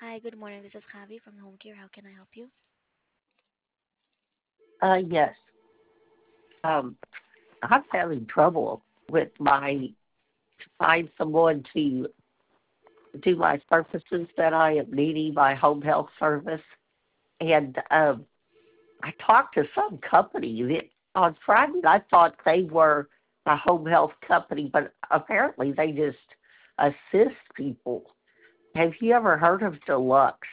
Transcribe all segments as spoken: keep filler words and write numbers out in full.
Hi, good morning. This is Javi from Home Care. How can I help you? Uh, yes. Um, I'm having trouble with my find someone to do my services that I am needing my home health service. And um, I talked to some company that on Friday I thought they were a home health company, but apparently they just assist people. Have you ever heard of Deluxe?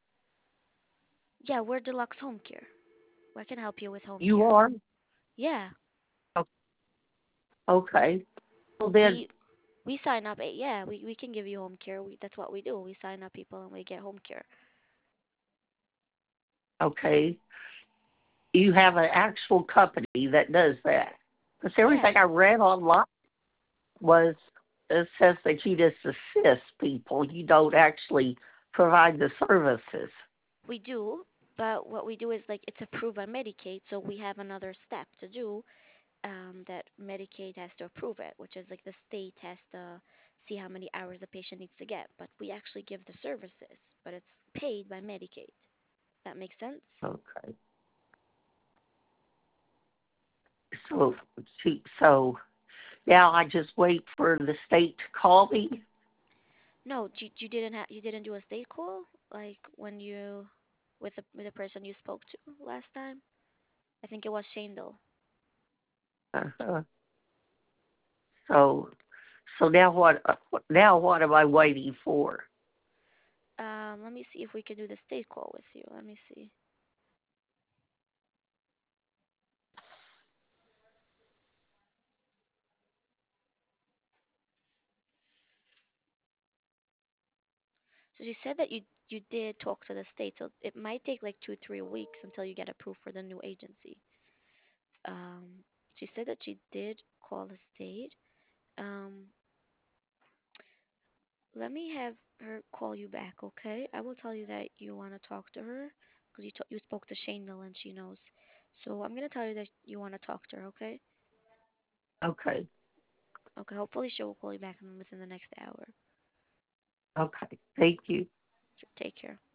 Yeah, we're Deluxe Home Care. What can I help you with home You care? are? Yeah, O- Okay. Well then, we we sign up. eh, Yeah, we we can give you home care. We, that's what we do. We sign up people and we get home care. okay. You have an actual company that does that. Because Yeah, everything I read online was it says that you just assist people. You don't actually provide the services. we do. But what we do is like it's approved by Medicaid, so we have another step to do. Um, that Medicaid has to approve it, which is like the state has to see how many hours the patient needs to get. But we actually give the services, but it's paid by Medicaid. That makes sense? Okay. So, see, so now I just wait for the state to call me. No, you, you didn't ha- you didn't do a state call like when you with the with the person you spoke to last time. I think it was Shandel. Uh-huh. So, so now what? uh, Now what am I waiting for? Um, let me see if we can do the state call with you. Let me see. So you said that you you did talk to the state, so it might take like two three weeks until you get approved for the new agency. Um, she said that she did call the state. Um, let me have her call you back, okay? I will tell you that you want to talk to her because you t- you spoke to Shandel and she knows. So I'm gonna tell you that you want to talk to her, okay? Okay. Okay. Hopefully she will call you back in- within the next hour. Okay. Thank you. Sure, take care.